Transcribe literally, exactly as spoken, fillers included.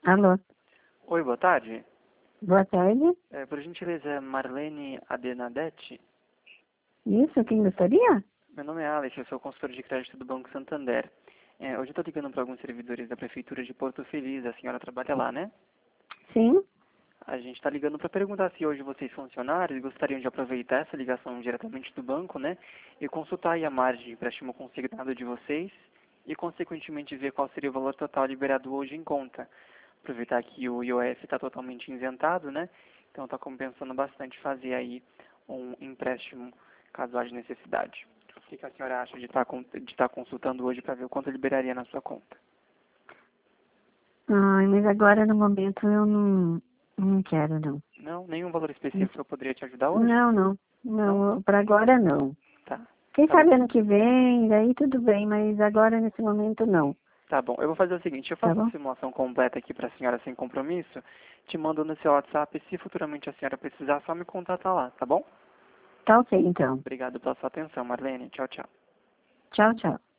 Alô, Oi, boa tarde. boa tarde. É, por gentileza, Marlene Adenadete. Isso, quem gostaria? Meu nome é Alex, eu sou consultor de crédito do Banco Santander. É, hoje eu estou ligando para alguns servidores da Prefeitura de Porto Feliz. A senhora trabalha lá, né? Sim. A gente está ligando para perguntar se hoje vocês funcionários gostariam de aproveitar essa ligação diretamente do banco, né? E consultar aí a margem de empréstimo consignado de vocês e, consequentemente, ver qual seria o valor total liberado hoje em conta. Aproveitar que o I O F está totalmente isentado, né? Então está compensando bastante fazer aí um empréstimo caso haja necessidade. O que que a senhora acha de estar de estar consultando hoje para ver o quanto liberaria na sua conta? Ai, mas agora no momento eu não, não quero, não. Não? Nenhum valor específico que eu poderia te ajudar hoje? Não, não. Não? Não, para agora não. Tá. Quem Tá bom. sabe ano que vem, daí tudo bem, mas agora nesse momento não. Tá bom. Eu vou fazer o seguinte, eu Tá faço uma bom? simulação completa aqui para a senhora sem compromisso, te mando no seu WhatsApp e se futuramente a senhora precisar, só me contatar lá, tá bom? Tá ok, então. Obrigado pela sua atenção, Marlene. Tchau, tchau. Tchau, tchau.